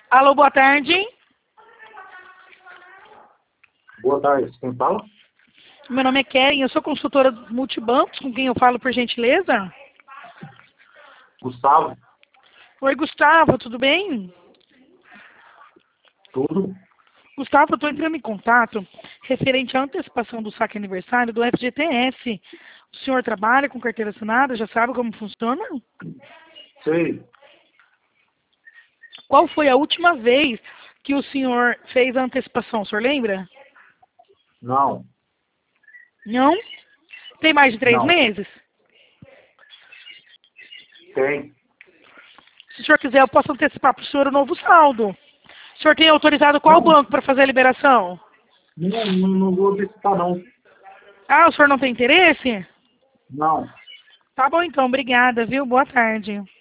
Alô, boa tarde. Boa tarde, quem fala? Meu nome é Keren, eu sou consultora multibancos, com quem eu falo, por gentileza? Gustavo, Oi, Gustavo, tudo bem? tudo? Gustavo, eu estou entrando em contato referente à antecipação do saque aniversário do FGTS. O senhor trabalha com carteira assinada, já sabe como funciona? Sei, Qual foi a última vez que o senhor fez a antecipação, o senhor lembra? não, Não? Tem mais de 3 não, meses? tem, Se o senhor quiser, eu posso antecipar para o senhor o novo saldo. O senhor tem autorizado qual não, banco para fazer a liberação? não vou visitar não, Ah, o senhor não tem interesse? não. Tá bom então, obrigada, viu? Boa tarde.